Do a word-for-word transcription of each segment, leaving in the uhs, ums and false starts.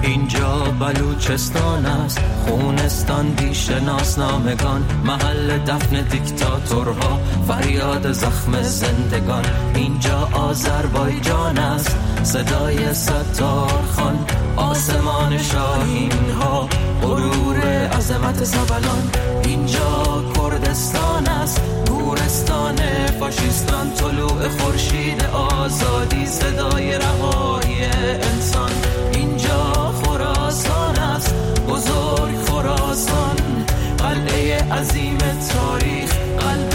اینجا بلوچستان است، خونستان بی‌شناسنامگان، محل دفن دیکتاتورها، فریاد زخم زندگان. اینجا آذربایجان است، صدای ستار خان، آسمان شاهین ها، غرور عظمت سبلان. اینجا کردستان است، گورستان فاشیستان، طلوع خورشید آزادی، صدای رهایی انسان. اینجا خراسان است، بزرگ خراسان، قلعه عظیم تاریخ، قلب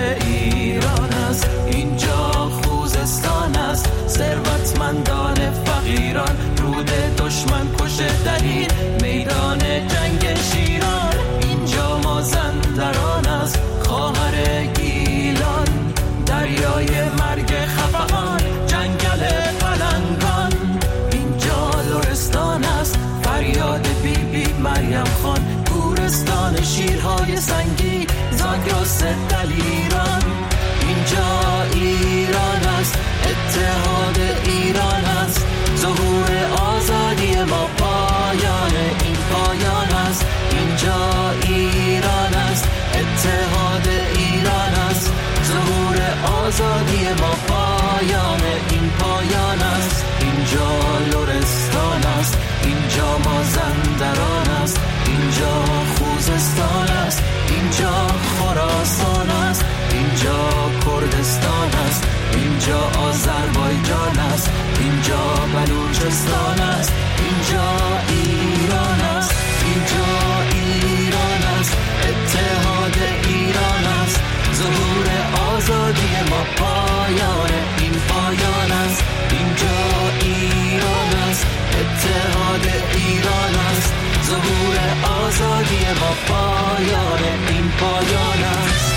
ایران است. اینجا خوزستان است، ثروتمندان فقیران، رود دشمن کشه دلید، میدان جنگ شیران. اینجا مازندران است، خواهر گیلان، دریای مرگ خفقان، جنگل پلنگان. اینجا لرستان است، فریاد بی بی مریم خان، گورستان شیرهای سنگی، زاگرس دلیران. اینجا ایران است، اتحاد ایران است، ظهور آزادی ما، پایان این پایان است. اینجا ایران است، اتحاد ایران است، ظهور آزادی ما، پایان این پایان است. اینجا لرستان است، اینجا مازندران است، اینجا خوزستان است، اینجا خراسان است، اینجا کردستان است، اینجا آذربایجان است، اینجا بلوچستان است، اینجا ایران است، اینجا ایران است، اتحاد ایران است، ظهور آزادی ما، پایان این پایان است. اینجا ایران است، اتحاد ایران است، ظهور آزادی ما، پایان این پایان است.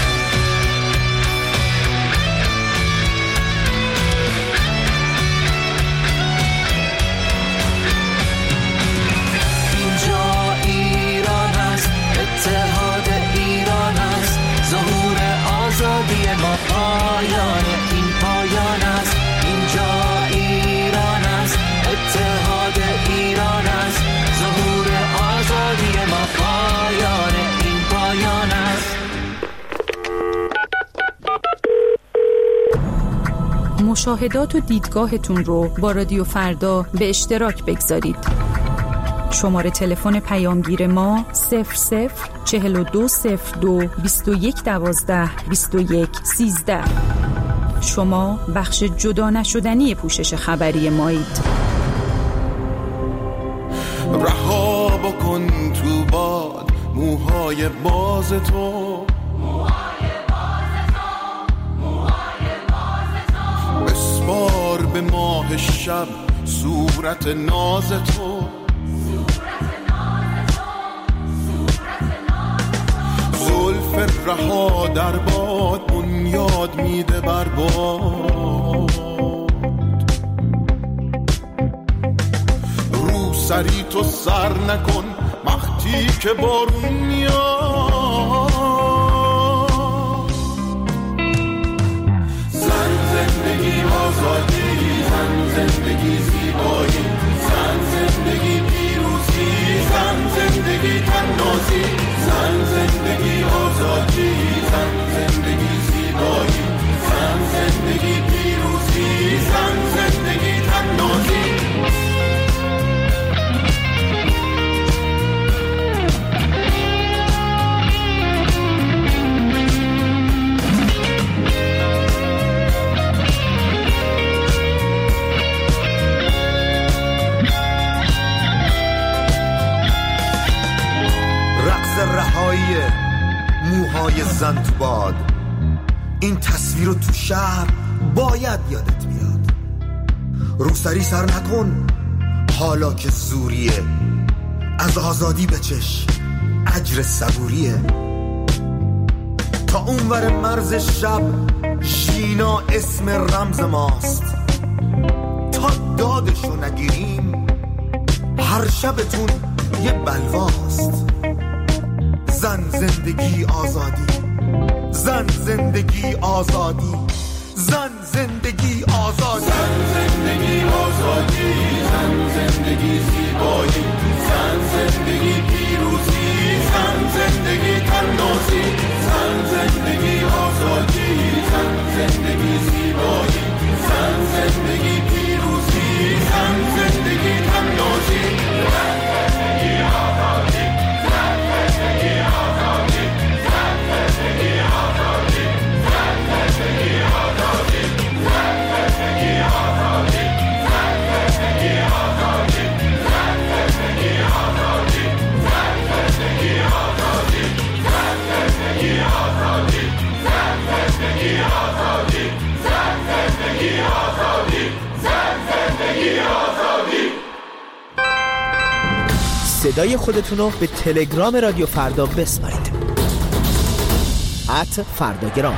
اتحاد ایران است، ظهور آزادی ما، پایان این پایان است. اینجا ایران است، اتحاد ایران است، ظهور آزادی ما، پایان این پایان است. مشاهدات و دیدگاهتون رو با رادیو فردا به اشتراک بگذارید. شماره تلفن پیامگیر ما صفر صفر چهل و دو صفر دو بیست و یک دوازده بیست و یک سیزده. شما بخش جدا نشدنی پوشش خبری مایید. رها بکن تو باد موهای باز تو، بسپار به ماه شب صورت ناز تو. زلف رها در باد بنیاد میده بر باد، رو سری تو سر نکن وقتی که بارون میاد. زن زندگی آزادی، زن زندگی زیبایی، زن زندگی پیروزی، زن زندگی تنازی، زن زندگی آزادی، زن زندگی زیبایی، زن زندگی پیروزی، زن زندگی تنازی. رهایی موهای زن تو باد، این تصویر رو تو شهر باید یادت بیاد. روسری سر نکن حالا که زوریه، از آزادی بچش اجر صبوریه. تا اونور مرز شب ژینا اسم رمز ماست، تا دادشو نگیریم هر شبتون یه بلواست. زن زندگی آزادی، زن زندگی آزادی، زن زندگی آزادی، زن زندگی آزادی، زن زندگی زیبایی، صدای خودتون رو به تلگرام رادیو فردا بسپارید. ات فرداگرام.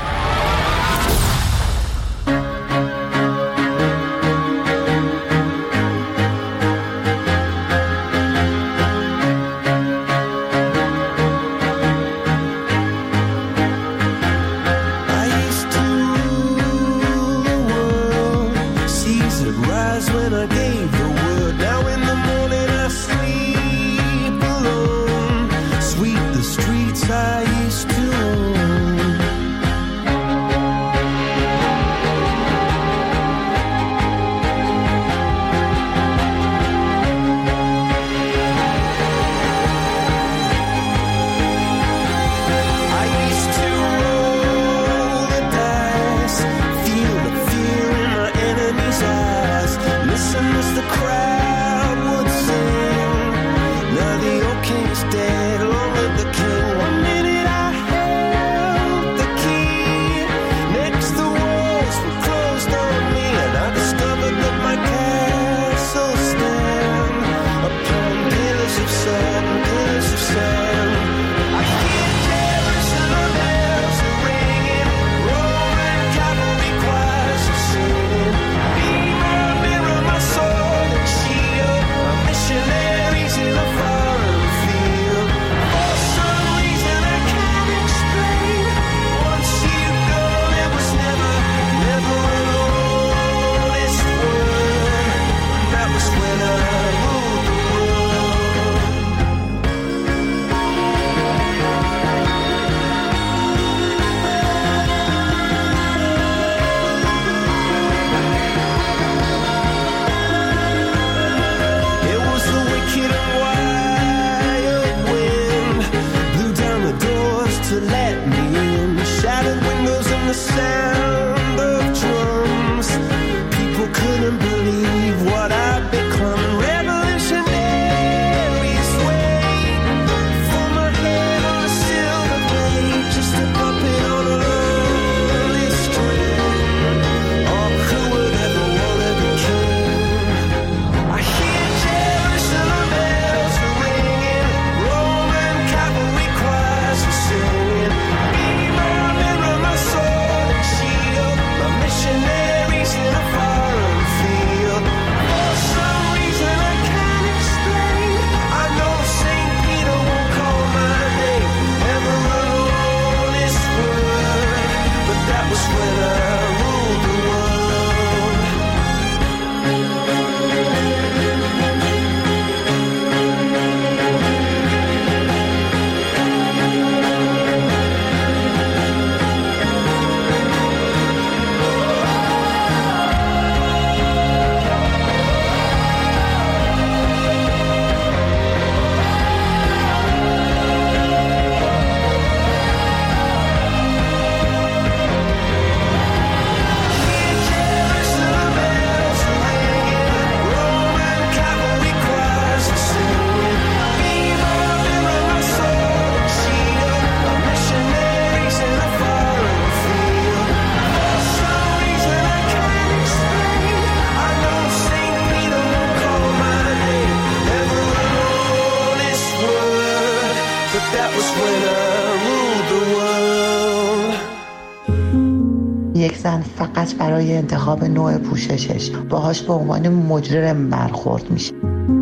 یک زن فقط برای انتخاب نوع پوششش باهاش به عنوان مجرم برخورد میشه.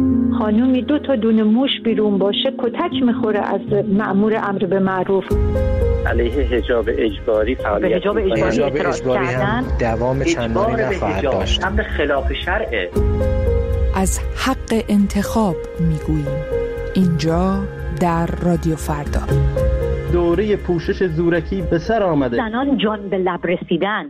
خانومی دو تا دونه موش بیرون باشه کتک میخوره از مأمور امر به معروف. علیه حجاب اجباری فعالیت حجاب اجباری, حجاب اجباری هم دوام چندانی نخواهد داشت. امر خلاف شرعه. از حق انتخاب میگوییم اینجا در رادیو فردا. دوره پوشش زورکی به سر آمده. زنان جان به لب رسیدن.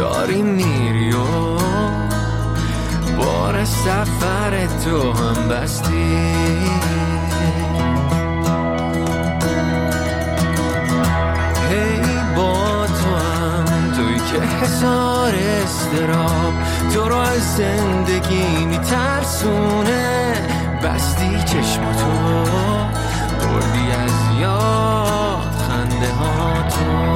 داری میری و بار سفر تو هم بستی. هی با تو هم توی که حسار استراب تو رو از زندگی میترسونه. بستی چشماتو بردی از یاد خنده ها تو.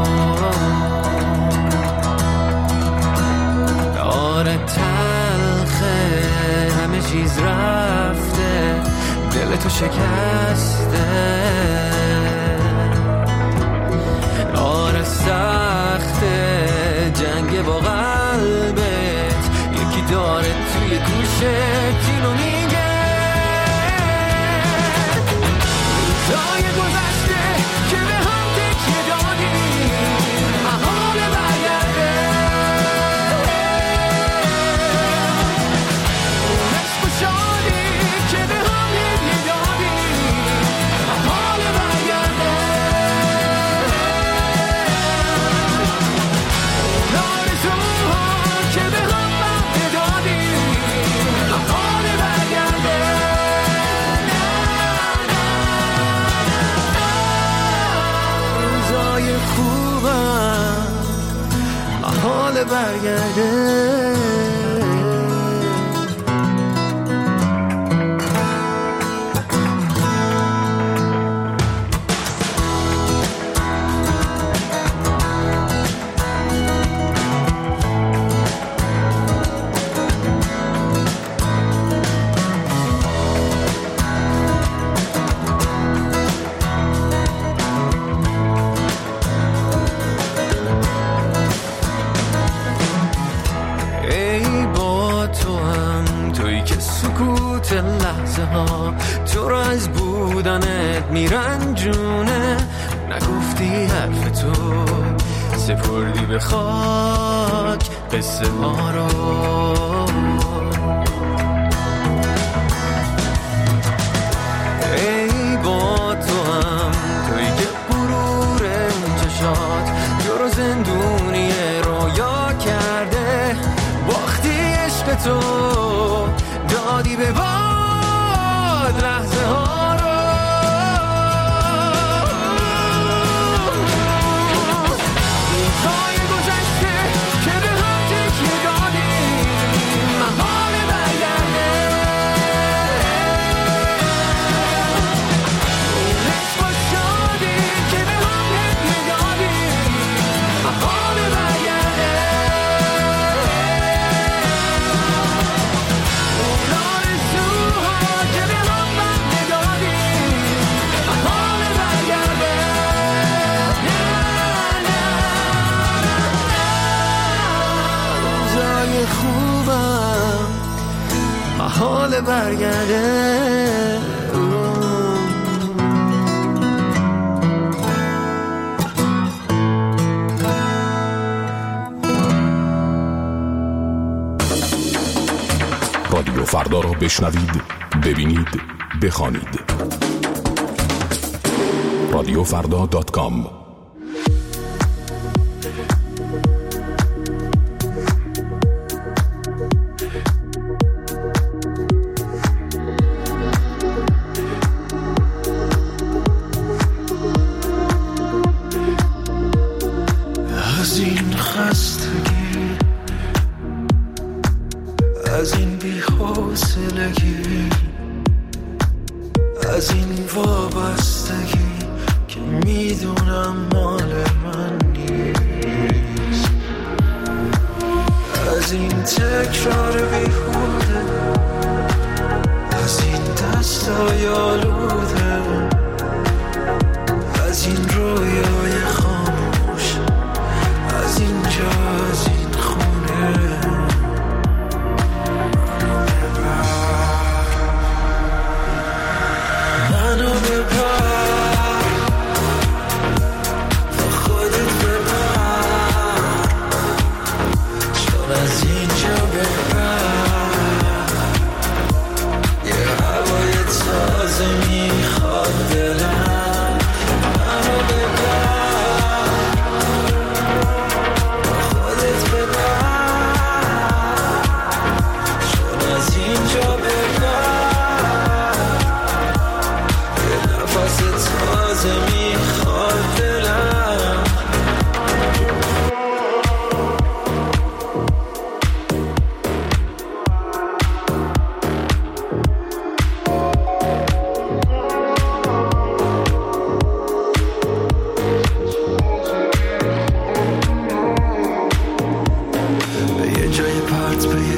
داره تلخه همه چیز رفته دل تو شکسته. داره سخته جنگ با قلبت یکی داره توی گوشت اینو میگه. روزای گذشته که به هم تکیه دادیم محال برگرده. اون عشق و شادی که به هم هدیه دادیم محال برگرده. اون آرزوها که به هم وعده دادیم محال برگرده. خوبم محال برگرده. لحظه ها تو را از بودنت میرنجونه. نگفتی حرف تو سپردی به خاک قصه ها رو. ای با تو هم توی که غرور اون چشات تو رو زندونی رویا کرده. باختی عشق تو دادی به باد لحظه ها رو. روزای گذشته که به هم تکیه دادیم محال برگرده. اون عشق و شادی که به هم هدیه دادیم محال برگرده. خوبم محال برگرده. رادیو فردا را بشنوید، ببینید، بخوانید. رادیو فردا دات کام. از این خستگی، از این بی‌حوصلگی، از این وابستگی که میدونم مال من نیست، از این تکرار بیهوده، از این دستای آلوده، از این رویای خاموش، از اینجا، از این خونه. منو ببر با خودت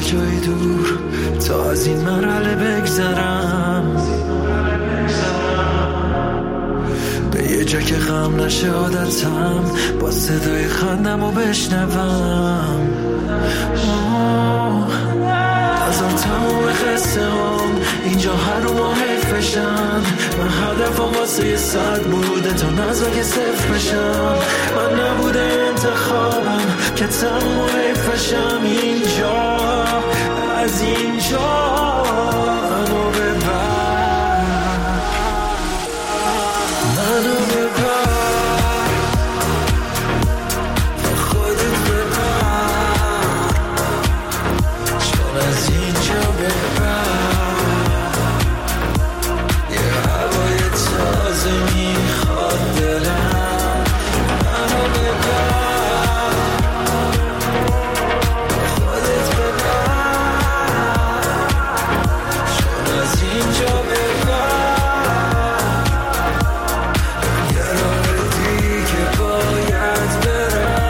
جای دور تا از این مرحله بگذرم، به یه جا که غم نشه عادتم، با صدای خندم رو بشنوم. هزار تمام خسته هم اینجا هر رو ما حیفشن، من هدفم واسه یه صد بوده تا نزا که صفر بشم. من نبوده انتخابم که تمام حیفشم، اینجا از اینجا منو ببر، منو ببر، خودت ببر، چون از اینجا ببر، یه هوای تازه میخواد دلم، منو ببر، خودت ببر، چون از اینجا ببر، یه راه دیگه باید برم.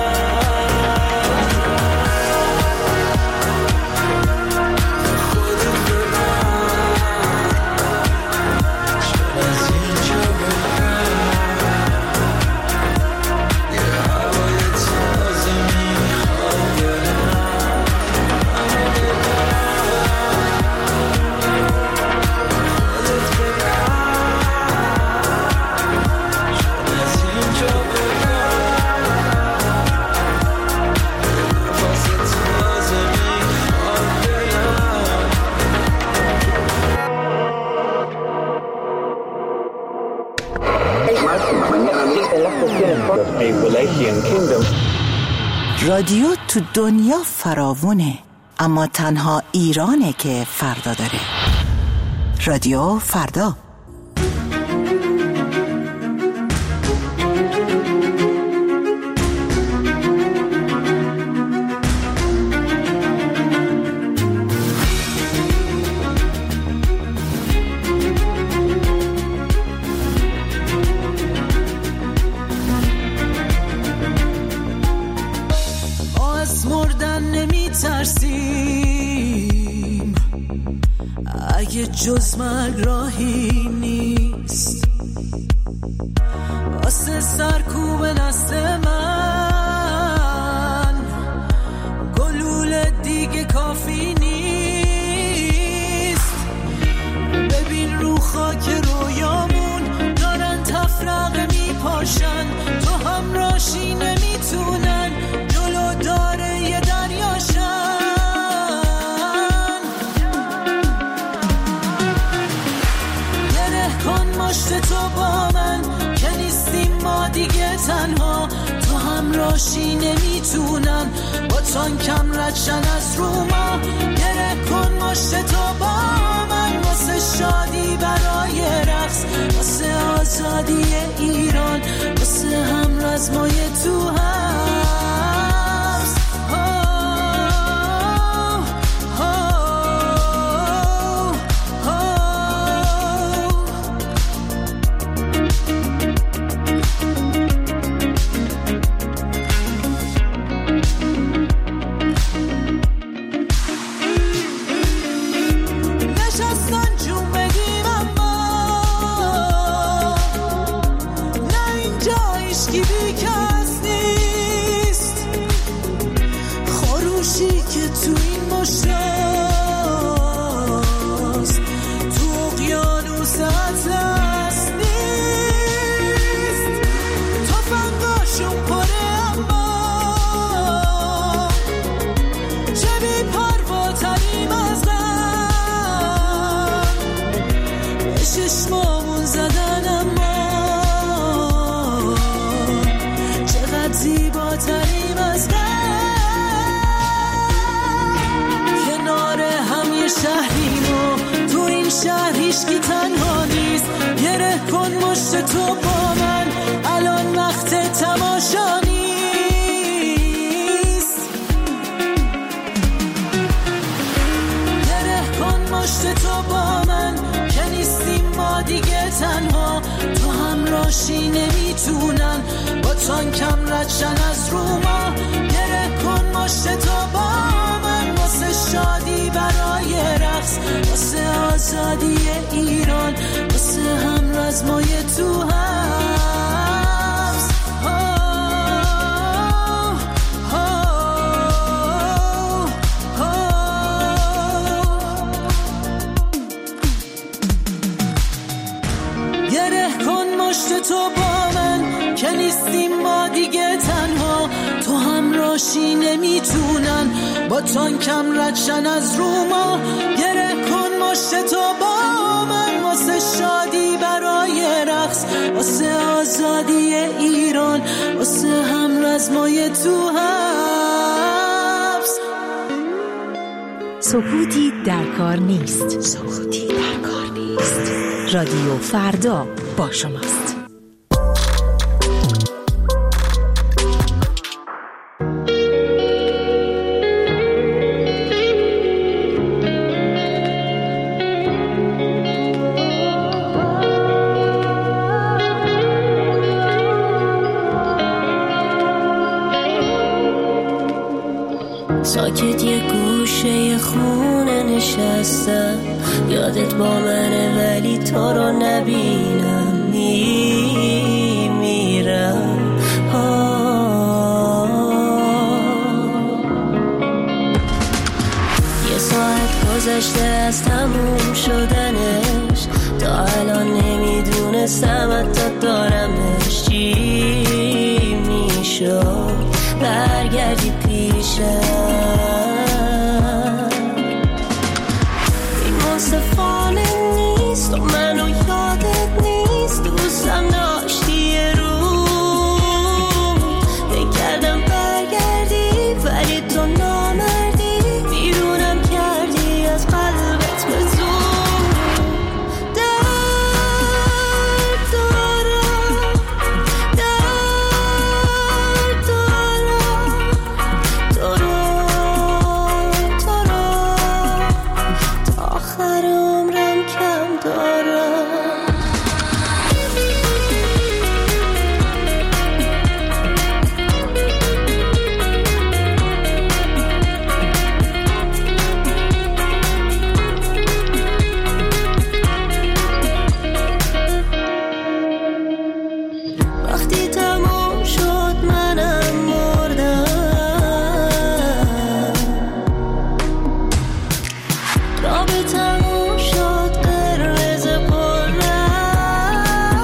رادیو تو دنیا فراوونه، اما تنها ایرانه که فردا داره. رادیو فردا. جز مرگ راهی نیست واسه سرکوب نسل من، گلوله دیگه کافی نیست. ببین رو خاک رویامون دارن تفرقه میپاشن، تو همراشی نمیتونن جلو داره یه دریاشن. مشت تو با من که نیستیم ما دیگه تنها، تو همراشی نمیتونن با تانکم ردشن از رو ما. گره کن مشت تو با من واسه شادی برای رقص، واسه آزادی ایران، واسه هم رزمای تو هست. هیچکی تنها نیست، گره کن مشت تو با من، الان وقت تماشا نیست. گره کن مشت تو با من که نیستیم ما دیگه تنها، تو همراشی نمیتونن با تانکم ردشن از رو ما. گره کن مشت تو با من واسه شادی باشی نمیتونن با تانکم ردشن از روما. گره کن مشتو با من واسه شادی برای رقص، واسه آزادی ایران، واسه هم رزمای تو حبس. سکوتی در کار نیست. سکوتی در کار نیست. رادیو فردا با شماست. ساکت یه گوشه خونه نشستم، یادت با منه ولی تو رو نبینم. می میرم یه ساعت گذشته از تموم شدنش، تا الان نمیدونستم حتی دارمش. چی میشد برگردی پیشم؟ این منصفانه نیست و منو یادت نیست. دوستم داشتی یه رو بکردم برگردی، ولی تو نامردی، بیرونم کردی از قلبت به زور. درد دارم، درد دارم، تو رو تو رو تا آخر عمرم کم دارم. وقتی تموم شد منم مردم، رابه تموم شد قرمز پررنگ،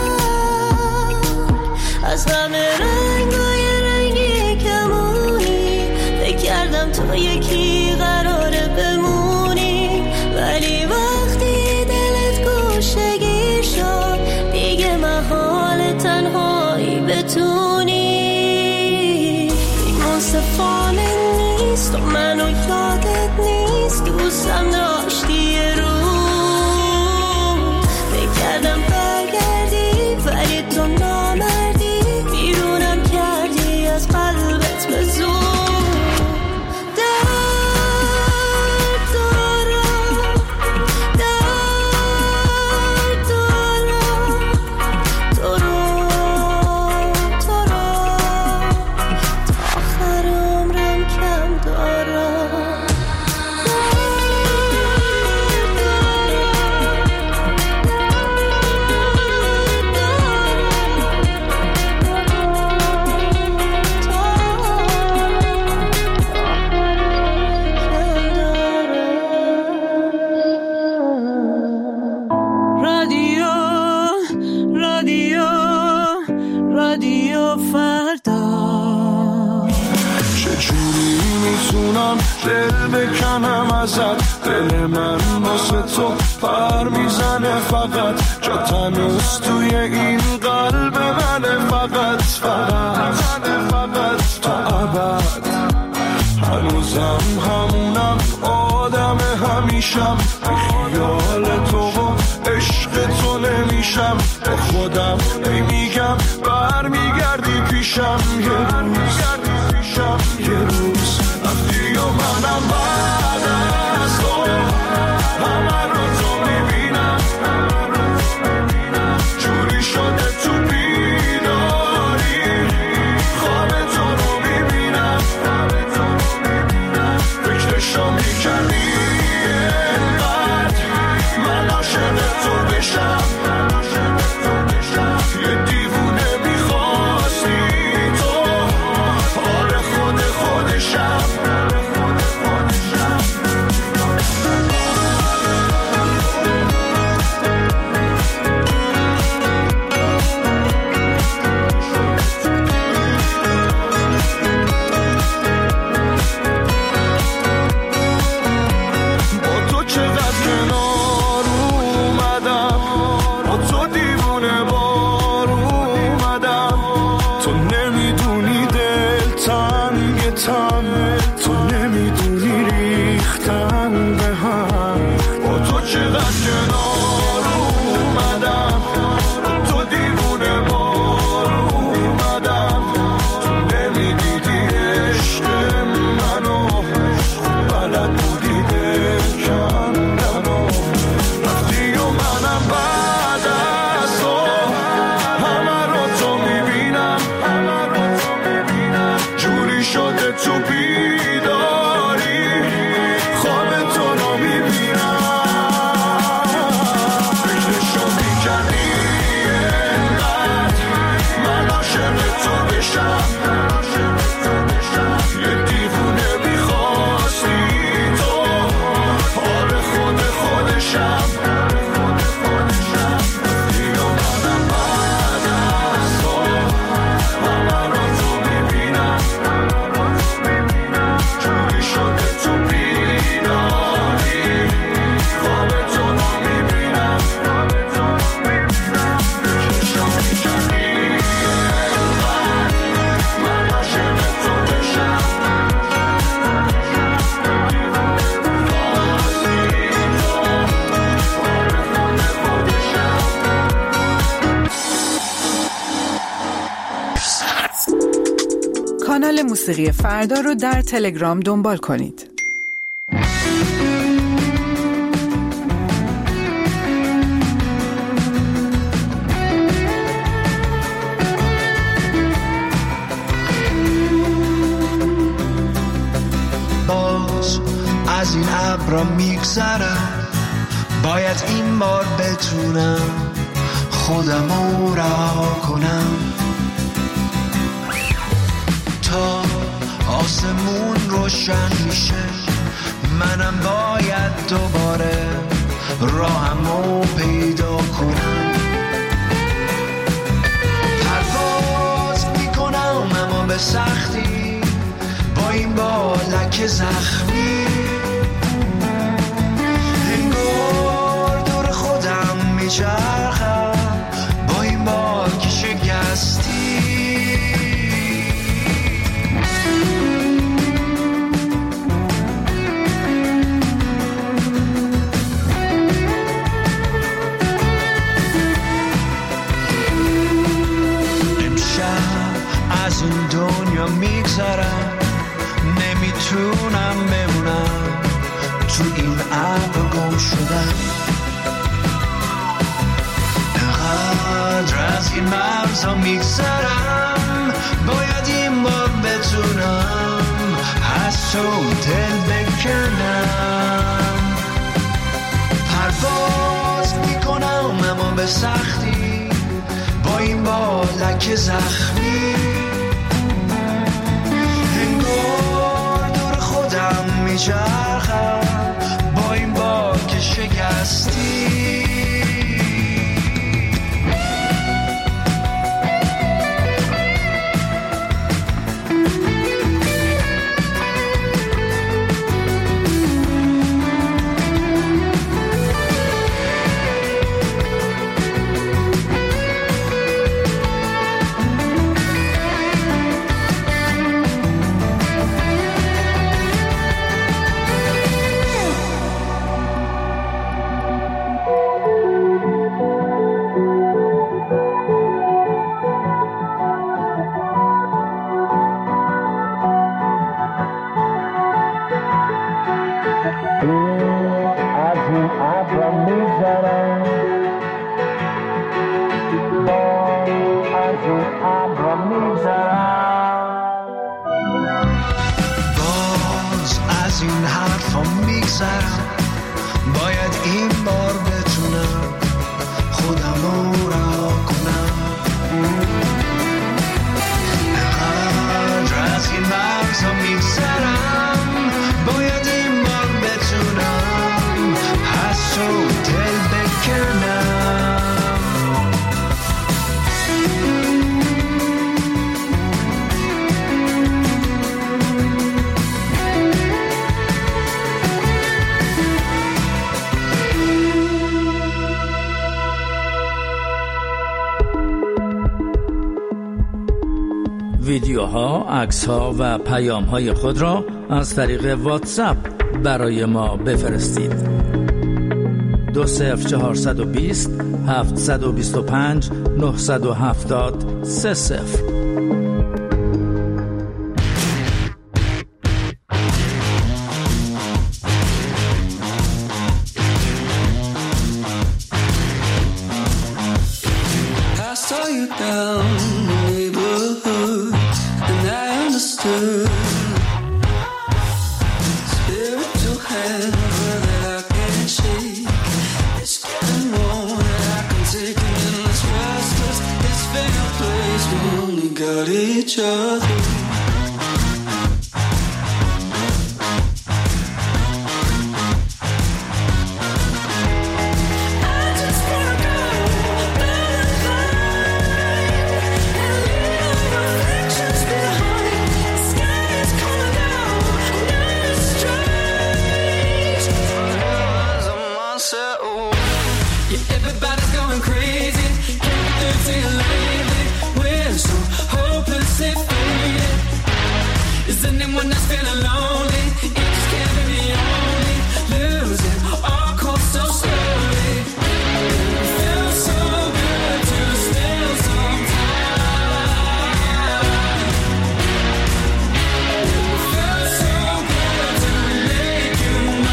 از همه رنگای رنگی کمونی بکردم تو یکی قراره بمونی. ولی وقتی دلت گوشه‌گیر شد دیگه محال تنهایی بتونی. این منصفانه نیست و منو یادت نیست. دوستم داشتی یه رو بکردم برگردی، ولی تو نامردی، بیرونم کردی از قلبت به زور. درد دارم، درد دارم، تو رو تو رو تا آخر عمرم کم دارم. رادیو رادیو رادیو فردا. چجوری میتونم دل بکنم ازت؟ دل من واسه تو پر میزنه فقط، جا تنوز توی این قلب منه فقط، فقط فقط تا ابد. هنوزم همونم آدم همیشم، خیال تو و عشق تو نمیشم. با خودم میگم برمیگردی پیشم یه روز، پیشم یه روز. وقتی و منم بعد از تو همه رو تو میبینم، جوری شده تو بیداری خواب تو رو میبینم. فکرشو میکردی اینقدر من عاشق تو بشم، یه دیوونه میخواستی تو تو بیداری خواب تو رو میبینم فکرشو میکنی اینقدر من عاشق تو بشم یه دیوونه میخواستی تو حال خود خودشم کانال موسیقی فردا رو در تلگرام دنبال کنید. باز از این ابرا میگذرم باید این بار بتونم خودمو رها کنم تا آسمون روشن میشه منم باید دوباره راهمو پیدا کنم پرواز میکنم اما به سختی با این بالک زخمی انگار دور خودم میچرخم با این بالک شکستی از این دنیا میگذرم نمیتونم بمونم تو این ابر گم شدم انقدر از این مرزا میگذرم باید این بار بتونم از تو دل بکنم پرواز میکنم اما به سختی با این بالک زخمی انگار دور خودم میچرخم با این بالک شکستی باید این بار بتونم خودم رو رها کنم انقدر از این مرزا میگذرم باید این بار بتونم از تو دل بکنم ویدیوها، عکس‌ها و پیام‌های خود را از طریق واتساپ برای ما بفرستید. دو صفر چهارصد و بیست هفتصد و بیست و پنج نهصد و هفتاد سه صفر. Down the neighborhood, and I understood whatever that I can shake. It's getting more than I can take, and it's restless, this fatal place. We only got each other. Is anyone else feeling lonely? It just can't be me only. Losing all cold so slowly. It feels so good to steal some time. It feels so good to make you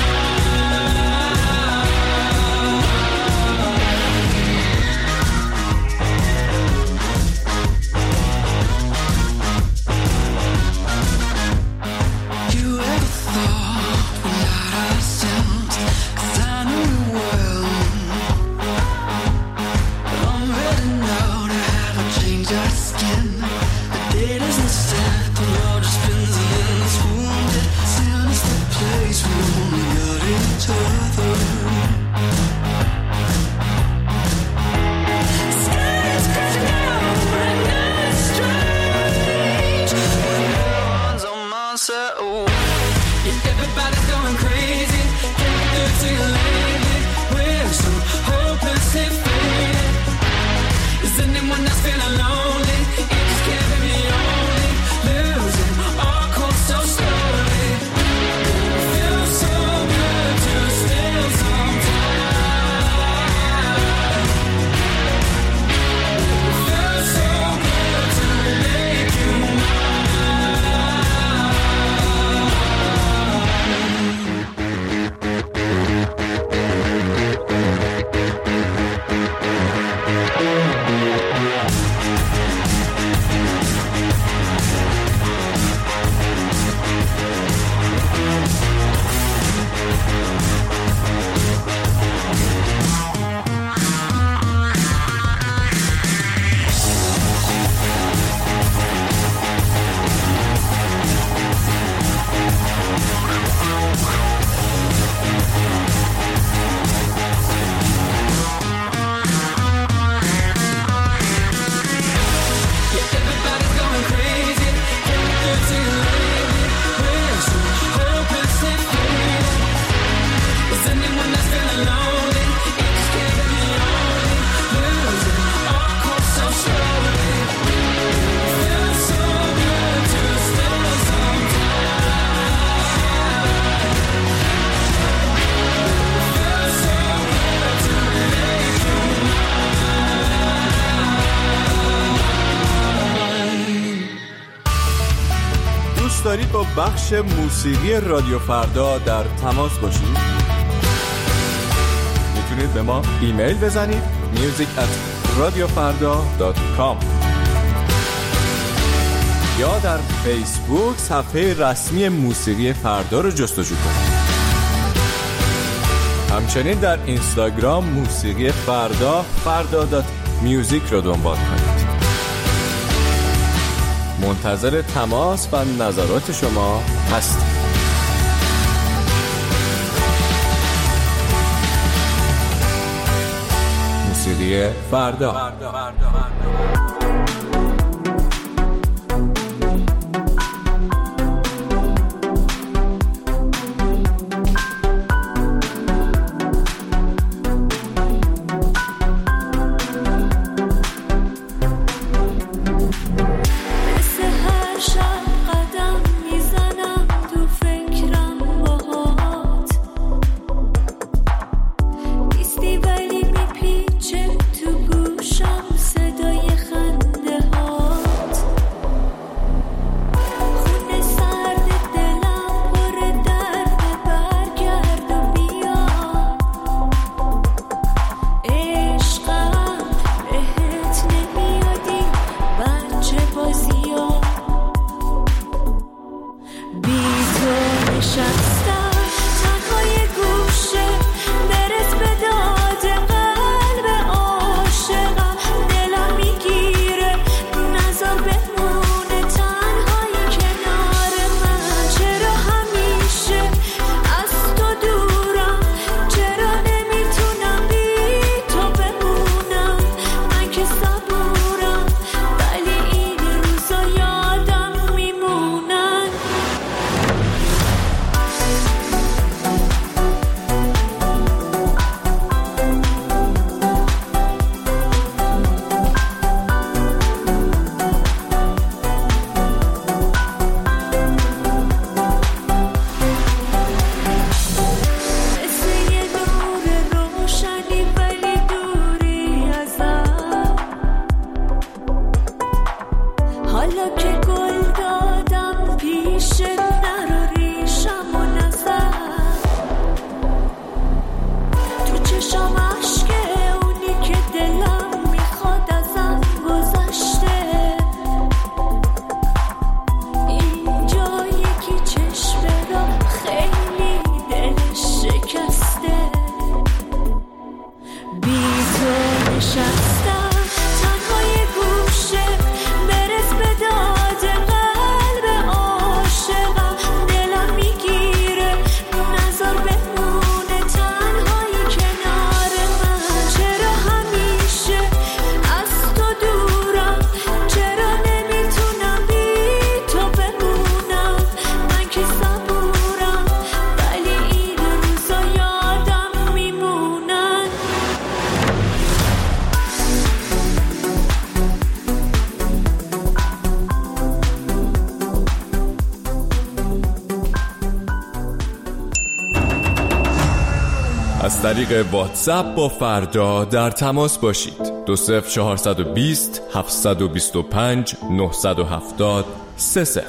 دارید با بخش موسیقی رادیو فردا در تماس باشید؟ میتونید به ما ایمیل بزنید music at radiofarda dot com یا در فیسبوک صفحه رسمی موسیقی فردا رو جستجو کنید. همچنین در اینستاگرام موسیقی فردا فردا دات میوزیک رو دنبال کنید. منتظر تماس و نظرات شما هستیم. موسیقی فردا. نشستم تنهای از طریق واتساپ با فردا در تماس باشید. دو صفر چهارصد و بیست هفتصد و بیست و پنج نهصد و هفتاد سه صفر.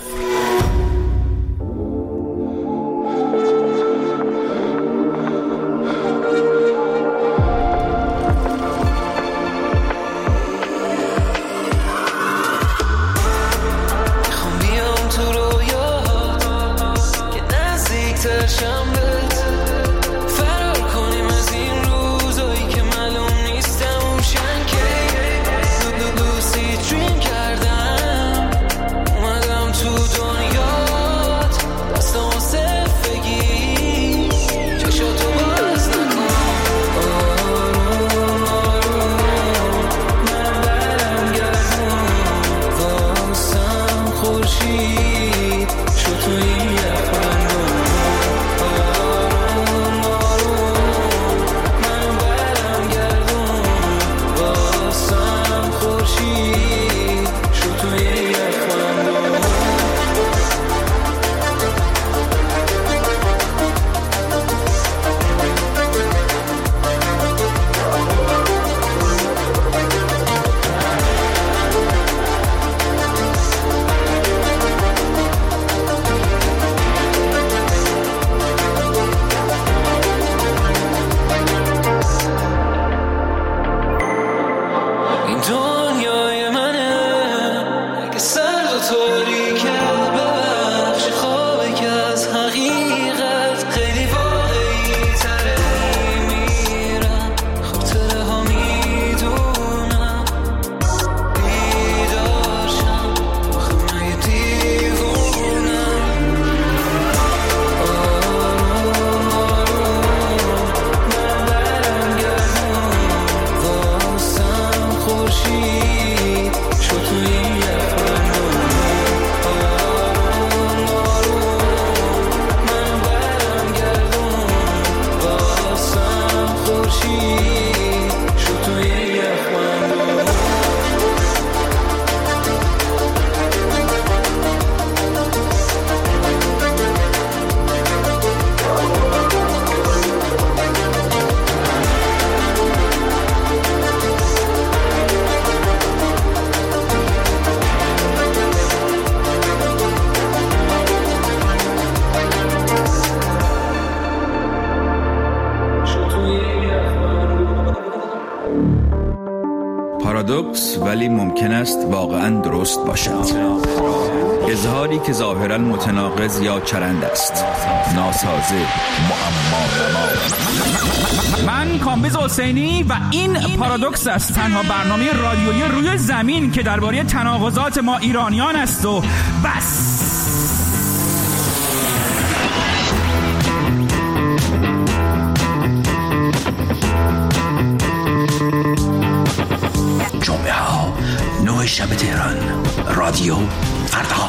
پارادوکس ولی ممکن است واقعا درست باشد. اظهاری که ظاهرا متناقض یا چرند است، ناسازه، معما. من کامبیز حسینی و این پارادوکس است، تنها برنامه رادیویی روی زمین که درباره تناقضات ما ایرانیان است و بس. جمعه ها نه شب تهران، رادیو فردا.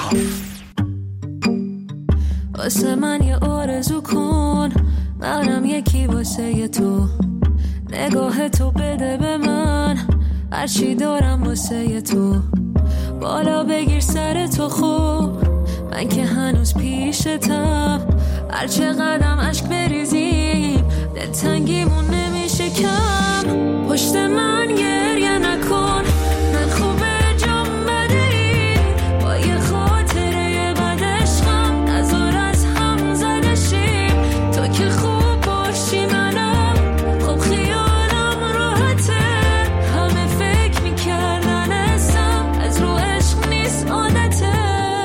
واسه من یه آرزو کن، منم یکی واسه تو، نگاه تو بده به من، هرچی دارم واسه تو، بالا بگیر سر تو خوب، من که هنوز پیشتم، هرچه قدم عشق بریزیم دلتنگیمون نمیشه کم، پشت من گریه نکن، من خوبه جام بدهی، با یه خاطره بد عشقم نزار از هم زده شیم، تو که خوب باشی منم خوب خیالم راحته، همه فکر میکردن اسم از رو عشق نیست عادته،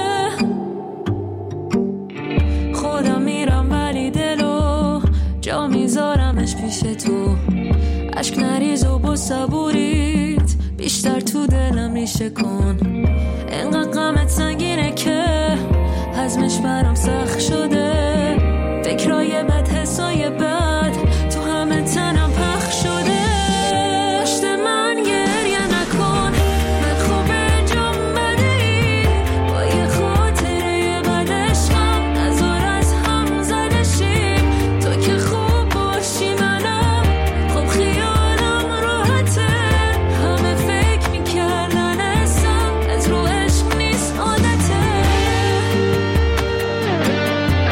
خودم میرم ولی دلو جا میذارمش پیش تو، عشق نریز و با صبوریت بیشتر تو دلم ریشه کن، اینقدر غمت سنگینه که هضمش برام سخت شده، فکرای بد حسای بد تو همه تنم پخش شده، پشت من گریه نکن، من خوبه جام بدهی، با یه خاطره بد عشقم نزار از هم زده شیم، تو که خوب باشی منم خوب خیالم راحته، همه فکر میکردن اسم از رو عشق نیست عادته.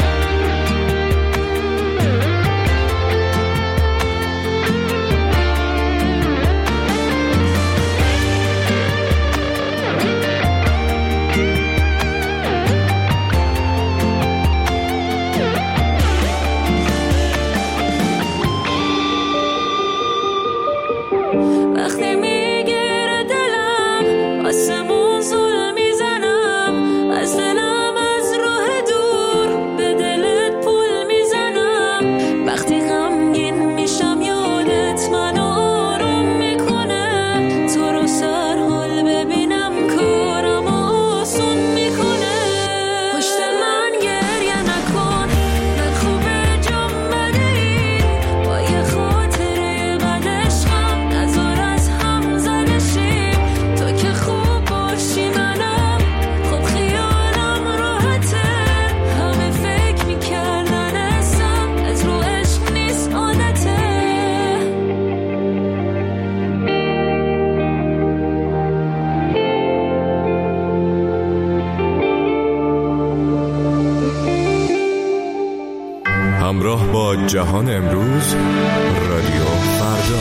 همراه با جهان امروز، رادیو فردا.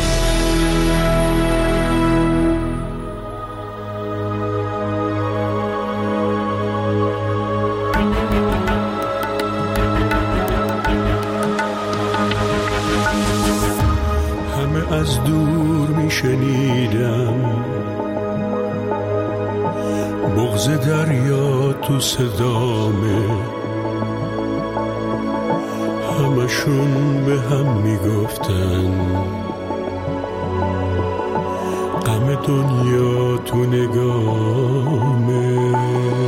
همه از دور می شنیدم بغض دریا تو صدامه، همشون به هم میگفتن غم دنیا تو نگامه.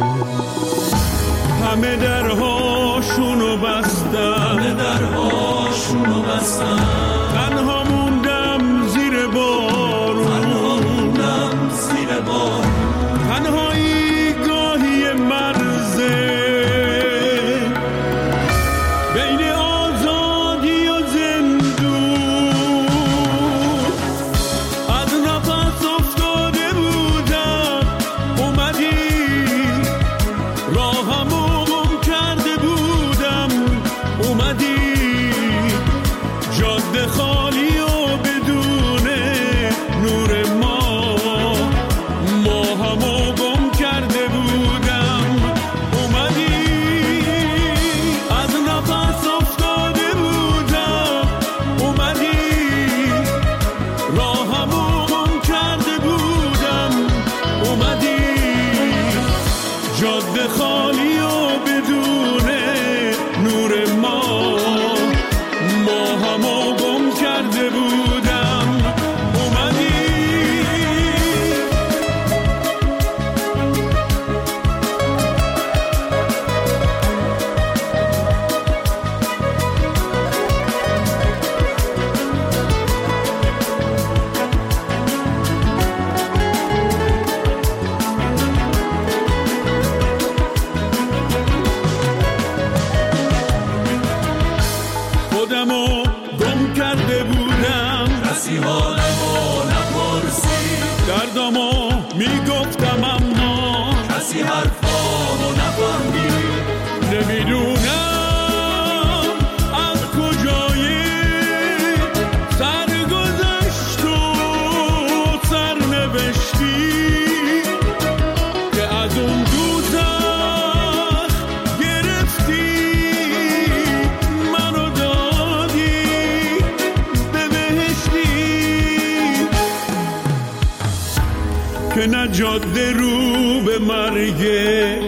همه درهاشونو بستن، همه درهاشونو بستن، تنها موندم زیر بارون، تنها موندم زیر بارون، تنهایی گاهی مرزه بین آزادی و زندون. از نفس افتاده بودم اومدی، راهمو گم کرده بودم اومدی، جاده خالی و بدون نور ما، ما همو گم کرده بودم اومدی. از نفس افتاده بودم اومدی، راهمو گم کرده بودم اومدی، جاده خالی و بدون نور ما، ما همو گم کرده بودم اومدی. خودمو گم کرده بودم، کسی حالمو نپرسید، دردمو میگفتم اما کسی حرفامو نفهمید. نمیدونم از کجای سرگذشت و سرنوشتی که از اون دوزخ گرفتی منو دادی به بهشتی، که نه جاده رو به مرگه،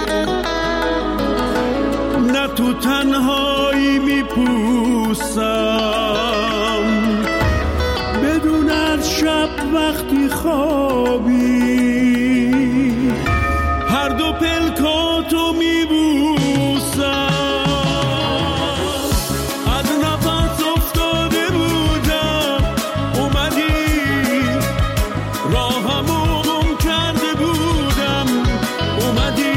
نه تو تنهایی میپوسم، بدون از شب وقتی خوابی هر دو پلکاتو میبوسم. از نفس افتاده بودم اومدی، راهمو گم کرده بودم اومدی،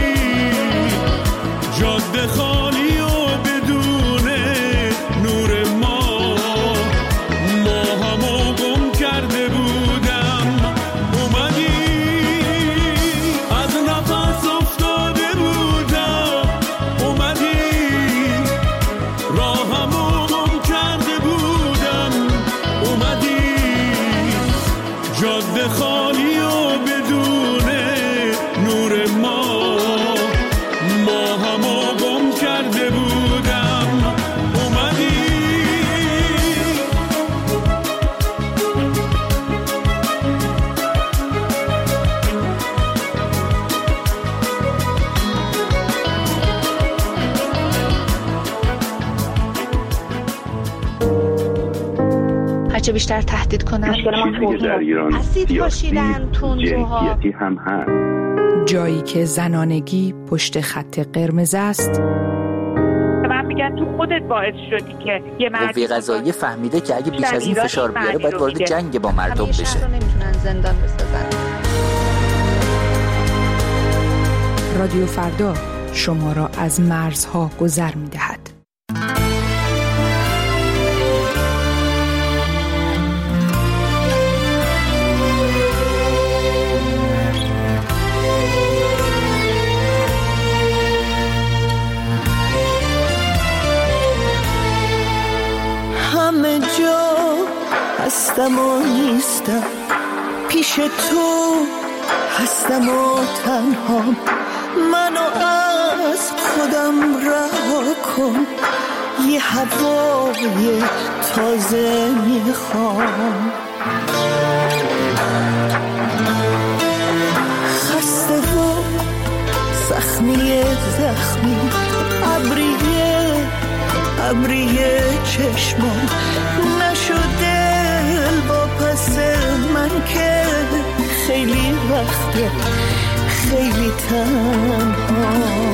جاده خالی و بدون نور ما، ما همو گم کرده بودم اومدی. از نفس افتاده بودم اومدی، راهمو گم کرده بودم اومدی، جاده خالی و بدون نور ما، ما همو گم کرده بودم اومدی. هرچه بیشتر تهدید کنن اسید پاشیدن تندروها هم هست. جایی که زنانگی پشت خط قرمز است. من میگن تو خودت باعث شدی که یه مرد قوه قضاییه فهمیده که اگه بیش از این فشار بیاره باید وارد جنگ با مردم بشه. همیشه رو نمیتونن زندان بسازن. رادیو فردا شما را از مرزها گذر می‌دهد. هستم و نیستم، پیش تو هستم و تنها، منو از خودم رها کن، یه هوای تازه میخوام. خسته و زخمی زخمی، ابریه ابریه چشمم، نشده با پس من که خیلی وقته خیلی تنها.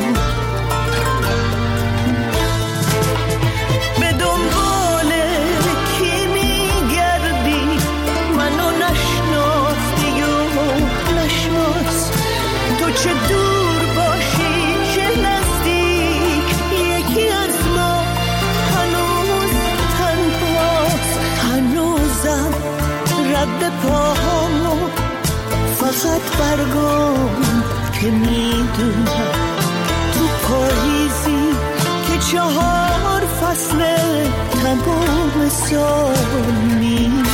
به دنبال کی میگردی، منو نشناختی و نشناس، تو چه دور باشی چه نزدیک، یکی از ما هنوز تنهاست. هنوزم رد پاهامو فقط برگام که میدونم تو پاییزی که چهار فصل تمام سال میدونم.